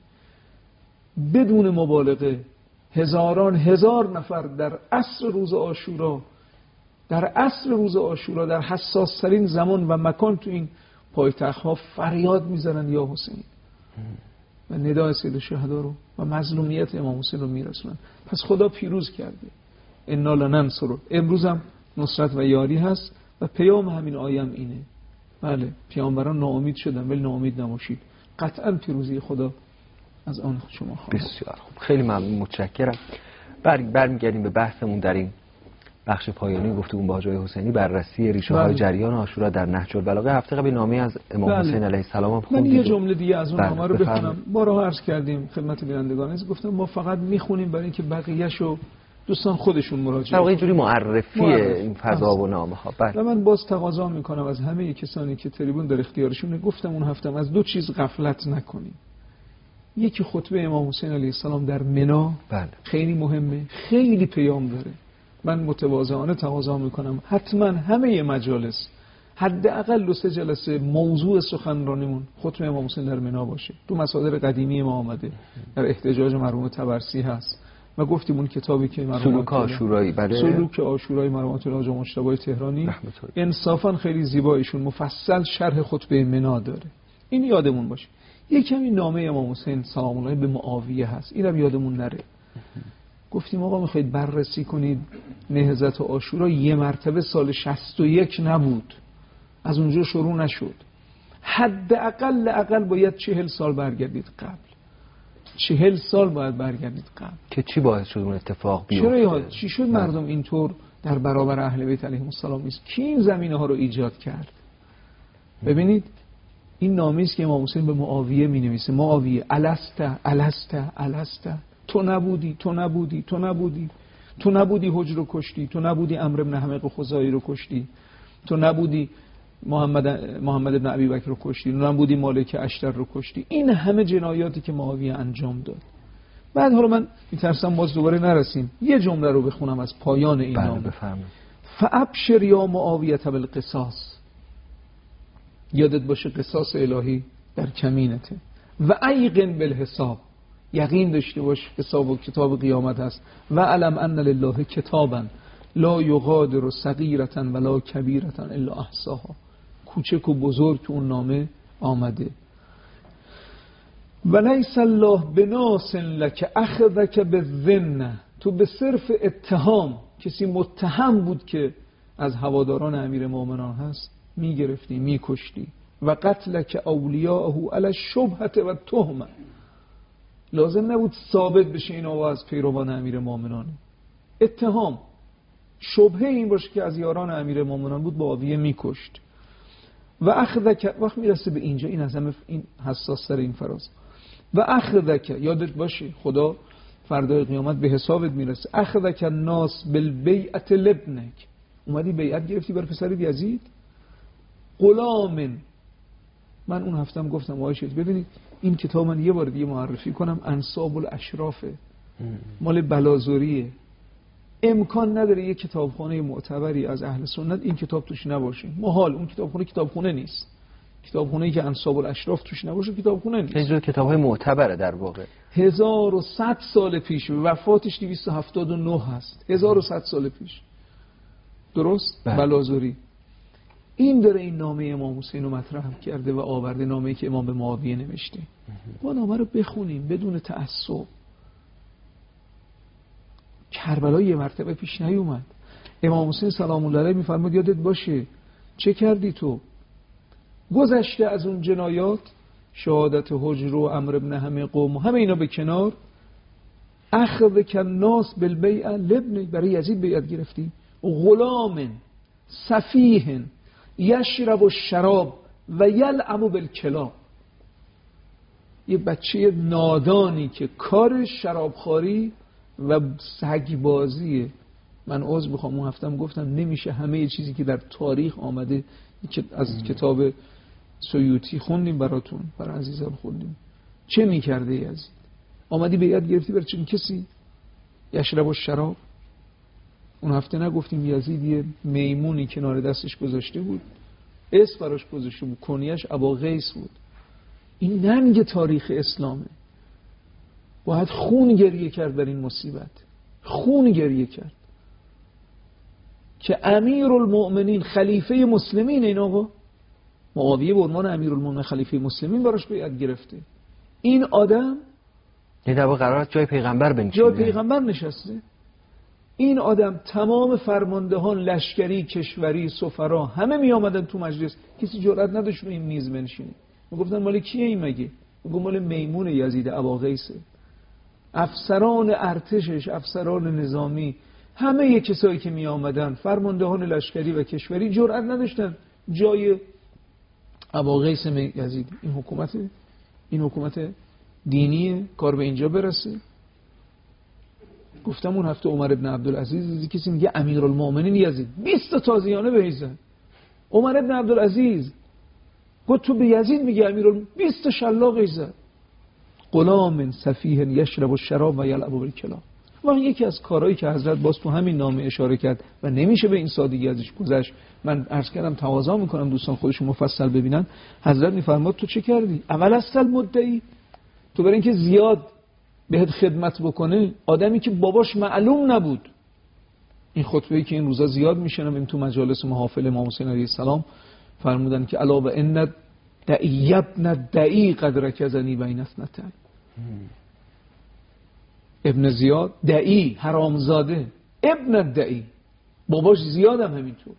بدون مبالغه هزاران هزار نفر در عصر روز عاشورا، در عصر روز عاشورا، در حساس ترین زمان و مکان تو این پایتخت‌ها فریاد میزنن یا حسین و ندای سید الشهدا رو و مظلومیت امام حسین رو میرسونن. پس خدا پیروز کرده. انا لننصر. امروز هم نصرت و یاری هست و پیام همین آیه هم اینه. بله پیامبران ناامید شدن ولی ناامید نباشید، قطعا پیروزی خدا از آن شما خواهد. بسیار خوب، خیلی ممنون، متشکرم. بر برمیگردیم به بحثمون در این بخش پایانی گفتگو با حاج حسینی، بررسی ریشه های جریان عاشورا در نهج البلاغه. هفته قبل نامه از امام بله. حسین علیه السلام هم من یه جمله دیگه از اون نامه رو بخونم. بارها عرض کردیم خدمت بینندگان، گفتم ما فقط میخونیم برای اینکه بقیه‌شو دوستان خودشون مراجعه در واقع یه جوری معرفی معرف. این فضا و نامه ها. بله. و من باز تقاضا میکنم از همه کسانی که تریبون در اختیارشونه، گفتم اون هفتم، از دو چیز غفلت نکنیم. یکی خطبه امام حسین علیه السلام در منی، بله. خیلی مهمه، خیلی پیام داره. من متواضعانه تقاضا میکنم حتما همه مجالس حداقل دو سه جلسه موضوع سخنرانیمون خطبه امام حسین در منی باشه. تو مصادر قدیمی ما آمده، در احتجاج مرحوم طبرسی هست و گفتیم اون کتابی که مرحوم سلوک عاشورایی، بله، سلوک عاشورایی مرحوم الله حاج مجتبی تهرانی انصافا خیلی زیبا، ایشون مفصل شرح خطبه منی داره. این یادمون باشه. یک کمی نامه امام حسین سلام الله به معاویه هست، اینم یادمون نره. گفتیم آقا میخواید بررسی کنید نهضت عاشورا، یه مرتبه سال شصت و یک نبود، از اونجا شروع نشد. حداقل اقل باید چهل سال برگردید قبل. چهل سال باید برگردید قبل. که چی باعث شد اون اتفاق بیفته؟ چرا یاد چی شد مردم اینطور در برابر اهل بیت علیهم السلام نیست؟ کی این زمینه ها رو ایجاد کرد؟ ببینید این نامه‌ای است که امام حسین به معاویه می‌نویسه. معاویه الست الست الست، تو نبودی تو نبودی تو نبودی تو نبودی حجر رو کشتی، تو نبودی عمرو بن حمق خزاعی رو کشتی، تو نبودی محمد محمد بن ابی بکر رو کشتی، تو نبودی مالک اشتر رو کشتی. این همه جنایاتی که معاویه انجام داد. بعد حالا من میترسم باز دوباره نرسیم، یه جمله رو بخونم از پایان این نامه. بفرمایید. فابشر یا معاویه بالقصاص، یادت باشه قصاص الهی در کمینته. و ایقن بالحساب، یقین داشته باش حساب و کتاب قیامت هست. و علم ان لله کتابا لا یغادر صغیرة ولا کبیرة الا احصاها، کوچک و بزرگ تو اون نامه آمده. و لیس الله بناس لک اخذک بالظن، تو به صرف اتهام، کسی متهم بود که از هواداران امیر مومنان هست، میگرفتی میکشتی. و قتلک اولیاءه علی الشبهه و تهمه، لازم نبود ثابت بشه این آوا از پیروان امیر مومنان، اتهام شبهه این باشه که از یاران امیر مومنان بود، با معاویه میکشت. و اخذک، وقت میرسه به اینجا این از همه این حساس تر این فراز. و اخذک، یادت باشه خدا فردای قیامت به حسابت میرسه. اخذک الناس بالبیعت لابنک، اومدی بیعت گرفتی بر پسر یزید. غلام، من اون هفتم گفتم وایشید ببینید این کتاب من یه بار دیگه معرفی کنم، انساب الاشرافه، مال بلازوریه. امکان نداره یه کتابخانه معتبری از اهل سنت این کتاب توش نباشه، محال. اون کتابخانه کتابخانه نیست. کتابخانه‌ای که انساب الاشراف توش نباشه کتابخانه نیست. یه جور کتاب‌های معتبره در واقع. هزار و صد سال پیش، وفاتش دویست و هفتاد و نه هست، هزار و صد سال پیش، درست؟ بلازوری این داره این نامه امام حسین رو مطرح کرده و آورده، نامه‌ای که امام به معاویه نوشته. ما نامه رو بخونیم بدون تعصب. کربلا یه مرتبه پیش نیومد. امام حسین سلام الله علیه میفرماد یادت باشه چه کردی تو؟ گذشته از اون جنایات، شهادت حجر و عمرو بن حمق و همه اینا به کنار، اخذ الناس بالبیع لابن، برای یزید بیعت گرفتی. غلام سفیه یشرب الشراب و یلعب بالکلاب، یه بچه نادانی که کار شرابخواری و سگبازیه. من عذر بخوام اون هفتم گفتم نمیشه همه چیزی که در تاریخ آمده که از کتاب سیوطی خوندیم براتون، برای عزیزان خوندیم، چه میکرده یزید؟ آمدی بیعت گرفتی برای چون کسی یشرب الشراب. اون هفته نگفتیم یزید یه میمونی کنار دستش گذاشته بود، اسم براش گذاشته بود، کنیش ابا قیس بود. این ننگ تاریخ اسلامه. باید خون گریه کرد بر این مصیبت، خون گریه کرد که امیرالمؤمنین خلیفه مسلمین، این آقا معاویه به عنوان امیرالمؤمنین خلیفه مسلمین براش بیعت گرفته. این آدم یه در واقع قرار جای پیغمبر بنشینه، جای پیغمبر نشسته. این آدم تمام فرماندهان لشکری، کشوری، سفرا همه می آمدن تو مجلس، کسی جرئت نداشت رو این میز بنشینه. میگفتن مال کیه این مگه؟ میگم مال میمون یزید ابا قیسه. افسران ارتشش، افسران نظامی، همه یه کسایی که می آمدن، فرماندهان لشکری و کشوری، جرئت نداشتن جای ابا قیس یزید. این حکومت این حکومت دینیه، کار به اینجا برسه. گفتم اون هفته عمر ابن عبدالعزیز کسی میگه امیرالمومنین یزید بیست تا تازیانه بهش زد. عمر ابن عبدالعزیز گفت تو به یزید میگه امیرالمومنین، بیست تا شلاقش زد. غلام سفیه یشرب الشراب و یلعب بالکلاب. و یکی از کارهایی که حضرت باز تو همین نامه اشاره کرد و نمیشه به این سادگی ازش گذشت، من عرض کردم تواضع میکنم دوستان خودشون مفصل ببینن. حضرت میفرماد تو چه کردی؟ اول اصل مدعی، تو برای اینکه زیاد بهت خدمت بکنه، آدمی که باباش معلوم نبود. این خطبه‌ای که این روزا زیاد میشنم تو مجالس محافل امام حسین علیه السلام، فرمودن که الا و ان دعی ابن دعی قد رکزنی بین اثنتین. ابن زیاد دعی، حرامزاده، ابن دعی، باباش زیاد هم همینطور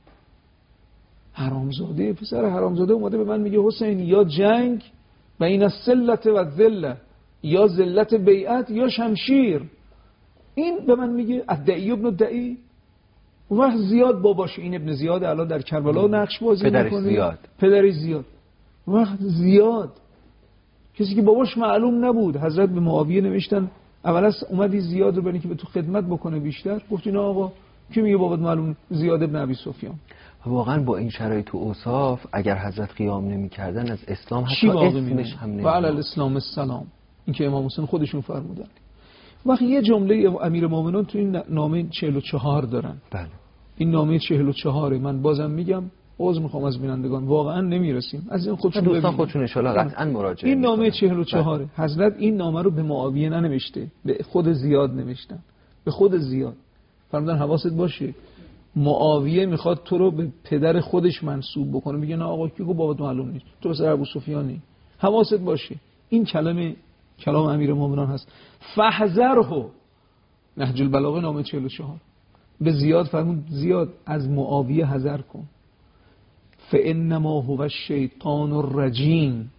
حرامزاده. پسر حرامزاده اومده به من میگه حسین یا جنگ بین السلت و الذله، یا ذلت بیعت یا شمشیر. این به من میگه الدعی ابن الدعی. اون وقت زیاد باباش، این ابن زیاد الان در کربلا نقش بازی پدرش میکنه، زیاد پدرش زیاد. اون وقت زیاد کسی که باباش معلوم نبود، حضرت به معاویه نوشتن اول از اومدی زیاد رو برای که به تو خدمت بکنه بیشتر، گفت اینا آقا کی میگه بابات معلوم؟ زیاد ابن ابی سفیان. واقعا با این شرایط و اوصاف اگر حضرت قیام نمی‌کردن از اسلام حتی اسمش هم نمی‌آمد. و علی الاسلام السلام، این که امام حسین خودشون فرمودن. وقتی یه جمله امیرالمومنین تو این نامه چهل و چهار دارن. بله. این نامه چهل و چهار، من بازم میگم عذر میخوام از بینندگان، واقعا نمیرسیم. از این خودشون دوستان خودشون ان شاء الله قطعا مراجعه. این نامه چهل و چهار حضرت این نامه رو به معاویه ننوشته، به خود زیاد نوشتن. به خود زیاد فرمودن حواست باشه معاویه میخواد تو رو به پدر خودش منسوب بکنه. میگه نه آقا کی گفت بابات معلوم نیست، تو پسر ابو سفیانی، حواست باشه. این کلمه کلام امیرالمومنین هست. فحذره، نهج البلاغه نامه چهل و چهار. به زیاد فرمود زیاد از معاویه حذر کن. فانما هو الشیطان الرجیم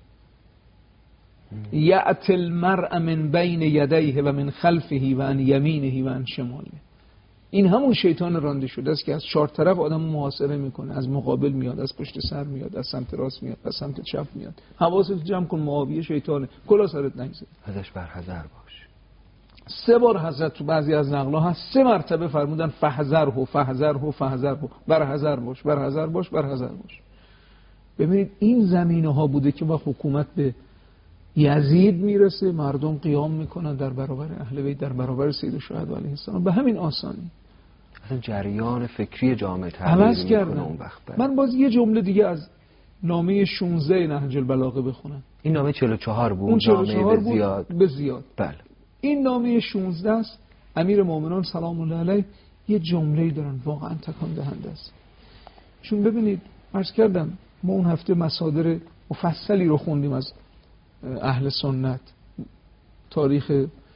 یأتی المرء من بین یدیه و من خلفه و عن یمینه و عن شماله. این همون شیطان رانده شده است که از چهار طرف آدم محاصره میکنه. از مقابل میاد، از پشت سر میاد، از سمت راست میاد، از سمت چپ میاد. حواست جمع کن، معاویه شیطانه، کلا سرت نگذار، ازش برحذر باش. سه بار حضرت تو بعضی از نقل‌ها هست سه مرتبه فرمودن فحذره فحذره فحذره، برحذر باش برحذر باش برحذر باش. ببینید این زمینه‌ها بوده که با حکومت به یزید میرسه، مردم قیام میکنن در برابر اهل بیت، در برابر سید الشهدا علیه السلام. به همین آسانی اصلا جریان فکری جامعه تغییر میکنه اون وقت. من باز یه جمله دیگه از نامه شانزده نهج البلاغه بخونم. این نامه چهل و چهار بود. اون چهل و چهار بود زیاد. به زیاد. بله. این نامه شانزده است. امیرالمومنین سلام الله علیه یه جمله‌ای دارن واقعا تکان دهنده است. چون ببینید عرض کردم ما اون هفته مصادر مفصلی رو خوندیم از اهل سنت، تاریخ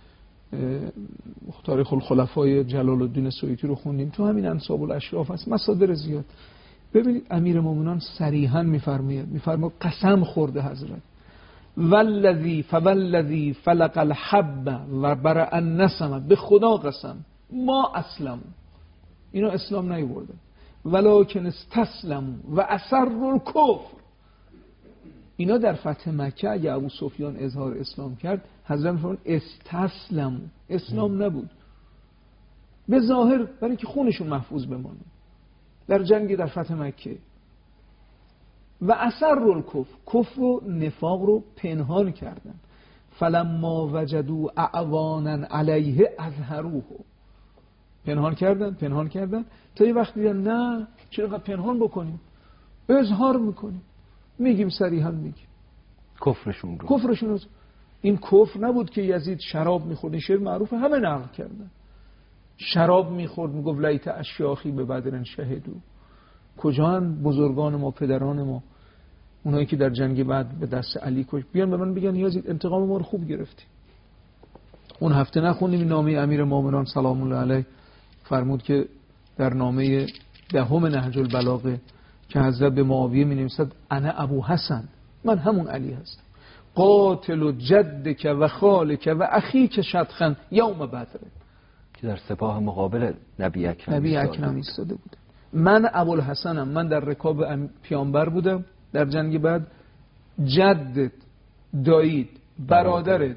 تاریخ الخلفای جلال الدین سیوطی رو خوندیم، تو همین انساب الاشراف هست مصادر زیاد. ببینید امیرالمومنین صریحا میفرماید، میفرماید قسم خورده حضرت والذی فوالذی فلق الحب و برأ النسم، به خدا قسم ما اسلم، اینا اسلام نیاوردن، ولکن استسلموا و اسروا الکفر. اینا در فتح مکه اگه ابو سفیان اظهار اسلام کرد، حضرت میفرماید استسلموا، اسلام نبود به ظاهر، برای که خونشون محفوظ بمانه در جنگ در فتح مکه. و اسروا الکفر، کفر و نفاق رو پنهان کردن. فلما وجدوا اعوانا علیه اظهروه، پنهان کردن پنهان کردن تا یه وقت دیدن نه چرا پنهان بکنیم، اظهار میکنیم، میگیم صریحا میگیم کفرشون رو کفرشون رو. این کفر نبود که یزید شراب میخورد، این شعر معروف همه نقل کردن، شراب میخورد میگفت لیت اشیاخی به بدر شهدو. کجان بزرگان ما، پدران ما، اونایی که در جنگ بعد به دست علی کش، بیان به من بگن یزید انتقام ما رو خوب گرفتی. اون هفته نخوندیم این نامه امیرالمومنین سلام الله علیه فرمود که در نامه دهم نهج البلاغه که حضرت به معاویه می نویسد انا ابو حسن، من همون علی هستم، قاتل و جدک و خالک و اخیک شطخن یوم بدر، که در سپاه مقابل نبی اکرم نبی اکرم ایستاده بود. من ابوالحسنم، من در رکاب پیامبر بودم در جنگ بعد، جدت دایید برادرت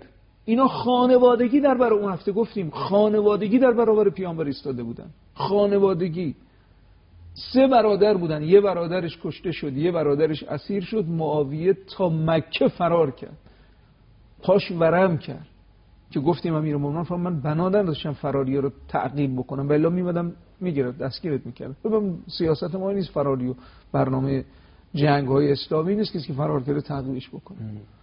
اینا خانوادگی در برابر، اون هفته گفتیم خانوادگی در برابر پیامبر ایستاده بودن. خانوادگی سه برادر بودن، یه برادرش کشته شد، یه برادرش اسیر شد. معاویه تا مکه فرار کرد، پاش ورم کرد که گفتیم امیرالمومنین فرمان من بنا نداشتم فراریه رو تعقیب بکنم، ولی میمدم میگرفت دستگیرت میکرد. ببین سیاست ما نیست فراری و برنامه جنگ های اسلامی نیست کسی که فرار کرده تعقیبش بکنه.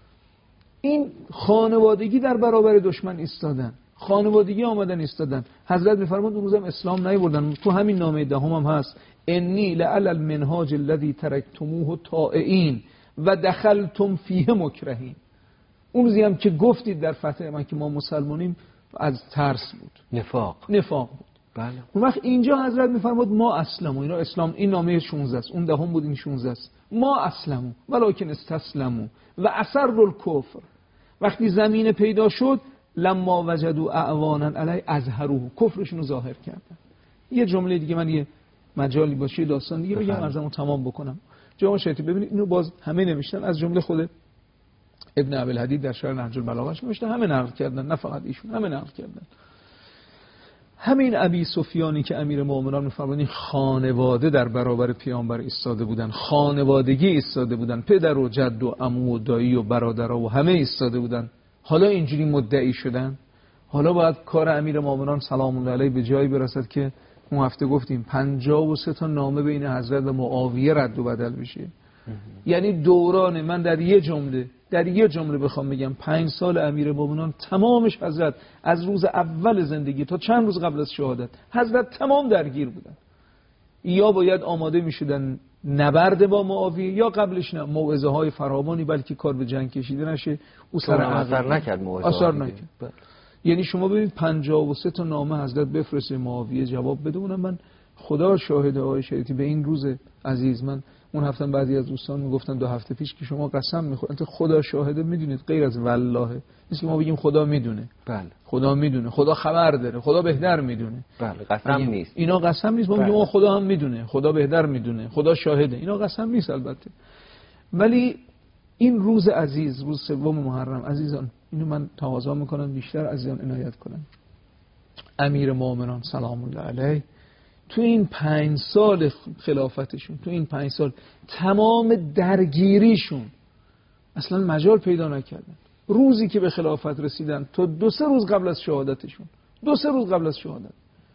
این خانوادگی در برابر دشمن ایستادن، خانوادگی آمدن ایستادن. حضرت میفرماد اون روزم اسلام نیاوردن. تو همین نامه دهم هم هست انی لعل المنهاج الذی ترکتموه طائعین و دخلتم فیه مکرهین. اون روزی هم که گفتید در فتح من که ما مسلمانیم از ترس بود، نفاق نفاق بود. بله. اون وقت اینجا حضرت میفرماد ما اسلمو، اینا اسلام، این نامه شانزده است، اون دهم بود این شانزده است. ما اسلمو ولکن استسلمو و اصروا الکفر. وقتی زمین پیدا شد لما وجدوا اعوانا علی اظهروه، کفرشون رو ظاهر کردن. یه جمله دیگه من یه مجالی باشه داستان دیگه بگم عرضمو تمام بکنم. جماعت شهید ببینید اینو باز همه نوشتن، از جمله خود ابن ابوالحدید در شرح نهج البلاغه نوشته، همه نقل کردن، نه فقط ایشون، همه نقل کردن. همین ابی سفیانی که امیر مومنان می‌فرمایند خانواده در برابر پیامبر ایستاده بودن، خانوادگی ایستاده بودن، پدر و جد و عمو و دایی و برادرها و همه ایستاده بودن. حالا اینجوری مدعی شدن، حالا باید کار امیر مومنان سلام الله علیه به جایی برسد که اون هفته گفتیم پنجاه و سه تا نامه بین حضرت و معاویه رد و بدل بشه. یعنی دوران من در یه جمله در یه جمله بخوام بگم پنج سال امیر مومنان تمامش حضرت از روز اول زندگی تا چند روز قبل از شهادت حضرت تمام درگیر بودن. یا باید آماده می شدن نبرد با معاویه یا قبلش نه موعظه های فراوانی، بلکه کار به جنگ کشیده نشه. او سر اثر نکرد موعظه اثر نکرد. یعنی شما ببینید پنجاه و سه تا نامه حضرت بفرسته معاویه جواب بده. اونم من خدا شاهده آقای شریعتی به این روز عزیز، من اون هفته بعضی از دوستان میگفتن دو هفته پیش که شما قسم میخورید، خدا شاهده میدونید غیر از والله نیست که ما بگیم خدا میدونه. بله خدا میدونه، خدا خبر داره، خدا بهتر میدونه. بله قسم نیست، اینا قسم نیست. ما میگیم بله. خدا هم میدونه، خدا بهتر میدونه، خدا شاهده. اینا قسم نیست البته. ولی این روز عزیز، روز سوم محرم عزیزان، اینو من تقاضا میکنم بیشتر عزیزان عنایت کنن. امیر مومنان سلام الله علیه تو این پنج سال خلافتشون، تو این پنج سال تمام درگیریشون اصلا مجال پیدا نکردن. روزی که به خلافت رسیدن تا دو سه روز قبل از شهادتشون، دو سه روز قبل از شهادت،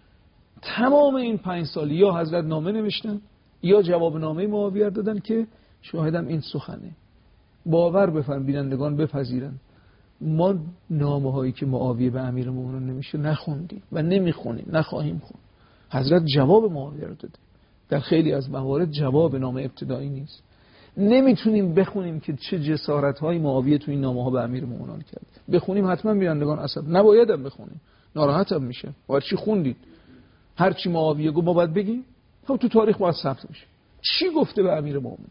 تمام این پنج سال یا حضرت نامه نوشتن یا جواب نامه معاویه دادن که شاهدم این سخنه. باور بفرمایید بینندگان بپذیرن ما نامه هایی که معاویه به امیر مومنین نمیشه نخوندیم و نمیخونیم، نخواهیم خوند. حضرت جواب معاویه رو داده. در خیلی از موارد جواب نامه ابتدایی نیست. نمیتونیم بخونیم که چه جسارت‌های معاویه تو این نامه‌ها به امیر مومنین کرد. بخونیم حتما بینندگان عصب، نباید هم بخونیم، ناراحت هم میشه. باید چی خوندید؟ هر چی معاویه گفت ما باید بگیم؟ خب تو تاریخ باید ثبت بشه. چی گفته به امیر مومنین؟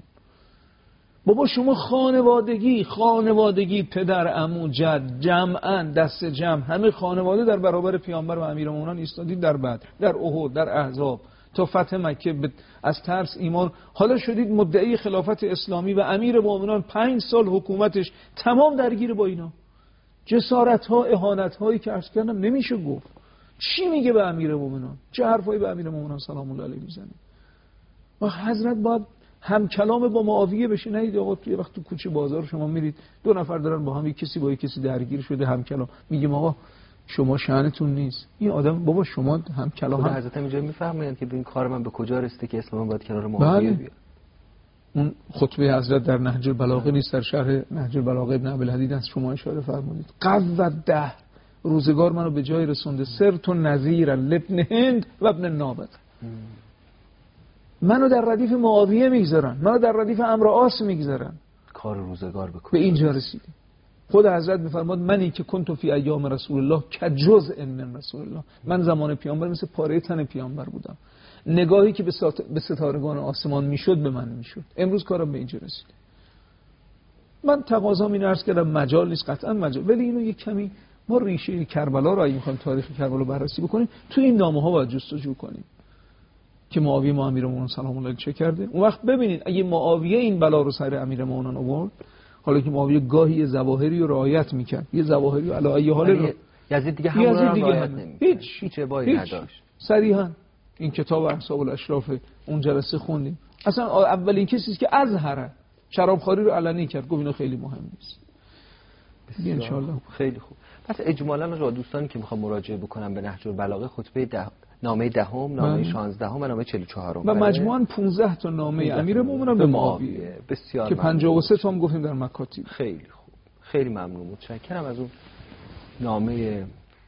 بابا شما خانوادگی، خانوادگی پدر، عمو، جد، جمعاً دست جمع همه خانواده در برابر پیامبر و امیرالمومنین ایستادید در بدر، در احد، در احزاب تا فتح مکه از ترس ایمان. حالا شدید مدعی خلافت اسلامی و امیر مومنین پنج سال حکومتش تمام درگیر با اینا. جسارت ها، اهانت هایی که عرض کردم نمیشه گفت. چی میگه به امیر مومنین؟ چه حرفایی به امیر مومنین سلام الله علیه میزنه؟ و حضرت باید هم کلام با معاویه بشه. نه آقا توی وقت تو کوچه بازار شما میرید دو نفر دارن با هم، یک کسی با یک کسی درگیر شده، هم کلام میگیم آقا شما شأنتون نیست. این آدم بابا شما هم کلام هم حضرت اینجا میفهمن که این کار من به کجا رسیده که اسم من باید کنار معاویه بله. بیاد. اون خطبه حضرت در نهج البلاغه نیست، در شرح نهج البلاغه ابن ابوالحدید است. شما اشاره فرمودید قوت ده روزگار منو به جای رسونده سرت و نذیر لابن هند و ابن نابغه. منو در ردیف معاویه میگذارن، منو در ردیف عمرو عاص میگذارن. کار روزگار بکن. به اینجا رسیده. خود حضرت میفرماد منی که کنت فی ایام رسول الله کجزء من رسول الله، من زمان پیامبر مثل پاره تن پیامبر بودم. نگاهی که به ستارگان آسمان میشد به من میشد. امروز کارم به اینجا رسیده. من تقاضام این عرض کردم مجال نیست، قطعا مجال، ولی اینو یک کمی ما ریشه کربلا رو اگه میخوایم تاریخ کربلا بررسی بکنیم تو این نامه ها باید جستجو کنیم که معاویه ما امیرالمومنین سلام الله علیه چه کرده. اون وقت ببینید اگه معاویه این بلا رو سر امیرالمومنین آورد، حالا که معاویه گاهی یه ظواهری رو رعایت میکرد، یه ظواهری رو علی ای حال رو یزید دیگه همون رو رعایت نمی‌کرد، هیچ هیچ ابایی نداشت. صریحا این کتاب احساب الاشراف اون جلسه خوندیم، اصلا اولین کسی که اظهر شرابخواری رو علنی کرد، گفت اینو خیلی مهم نیست. ان شاء الله خیلی خوب. پس اجمالاً رو دوستانی که میخوام مراجعه بکنم به نهج البلاغه، خطبه ده... نامه دهم، نامه شانزدهم و نامه چهل و چهارم و مجموعاً پانزده تا نامه امیرالمومنین به معاویه، بسیار که پنجاه و سه تا هم گفتیم در مکاتیب. خیلی خوب، خیلی ممنون، متشکرم از اون نامه،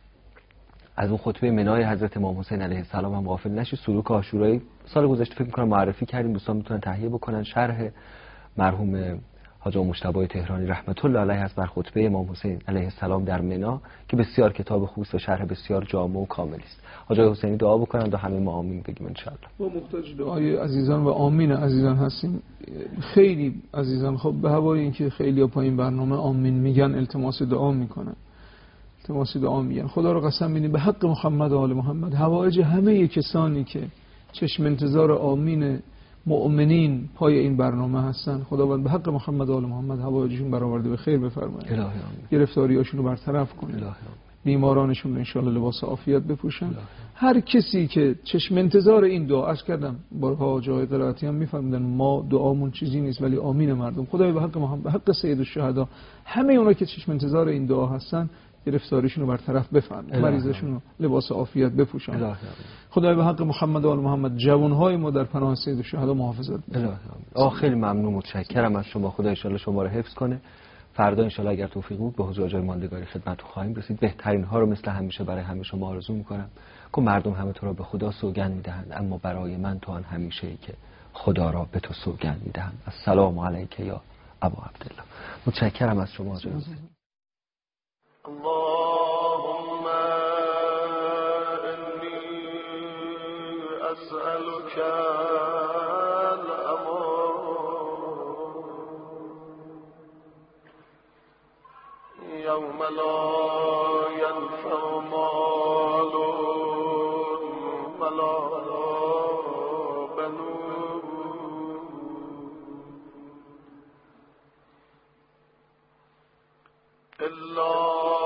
از اون خطبه منای حضرت امام حسین علیه السلام هم غافل نشید. سلوک عاشورایی سال گذشته فکر می‌کنم معرفی کردیم، دوستان میتونن تهیه بکنن. شرح مرحوم حاج مجتبی تهرانی رحمت الله علیه است بر خطبه امام حسین علیه السلام در منا که بسیار کتاب خوبی و شرح بسیار جامع و کاملی است. حاج حسینی دعا بکنن تا همه ما آمین بگیم ان شاء الله. ما محتاج دعای عزیزان و آمین عزیزان هستیم. خیلی عزیزان خب به هوای اینکه خیلی‌ها پایین برنامه آمین میگن التماس دعا میکنن، التماس دعا میگن. خدا رو قسم می‌دیم به حق محمد و آل محمد حوایج همه کسانی که چشم انتظار آمین مؤمنین پای این برنامه هستن، خداوند به حق محمد و آل محمد حوایجشون برآورده به خیر بفرمایید. الهی آمین. گرفتاریاشون رو برطرف کنید. الهی آمین. بیمارانشون رو ان شاء الله لباس عافیت بپوشن. الهی. هر کسی که چشم انتظار این دعا، عرض کردم بارها جای قرائتی هم میفهمیدن ما دعامون چیزی نیست ولی آمین مردم. خدای به حق محمد، به حق سید الشهدا همه اونا که چشم انتظار این دعا هستن گرفتاریشون رو برطرف بفرمایید، مریضاشون رو لباس عافیت بپوشن. خدای به حق محمد و آل محمد جوانهای ما در پناه سید الشهدا محافظت کنه. آه خیلی ممنون، متشکرم از شما. خدا ان شاء الله شما رو حفظ کنه. فردا ان شاء الله اگر توفیق بود به حضور جای ماندگاری خدمتتون خواهیم رسید. بهترین ها رو مثل همیشه برای همه شما آرزو میکنم که مردم همه تو را به خدا سوگند میدهند، اما برای من تو آن همیشه ای که خدا را به تو سوگند میدهم. السلام علیک یا ابا عبدالله. متشکرم از شما. اللهم إني أسألك الأمان يوم لا ينفع مال ولا بنون إلا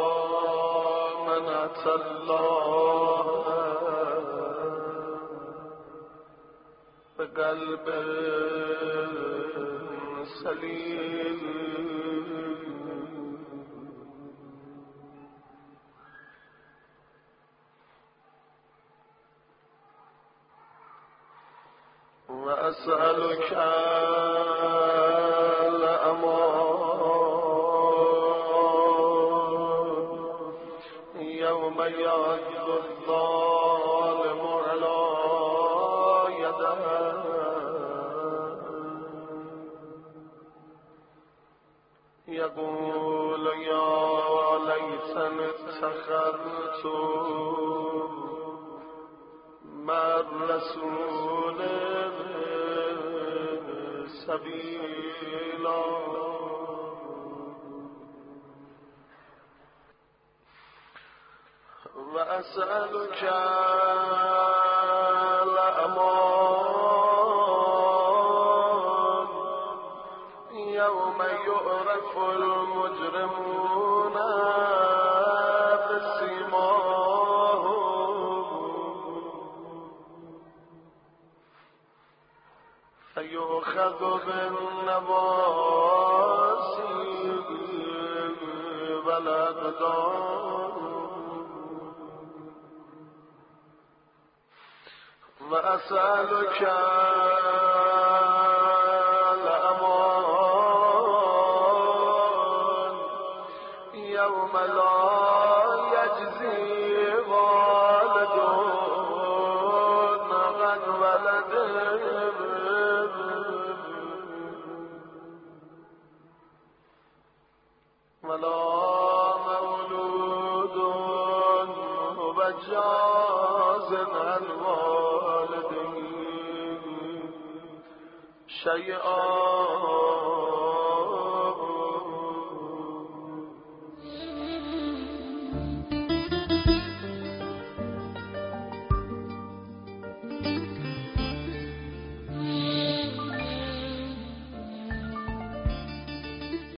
الله بقلب سليم وأسألك يوم يعض الظالم على يده يقول يا ليتني اتخذت مع الرسول سبيلا وأسألك الأمان يوم يعرف المجرمون بسيماهم فيؤخذ بالنواصي والأقدام وأسألك الأمان يوم لا يجزي والد عن ولده ولا مولود هو جاز عن والده شيئا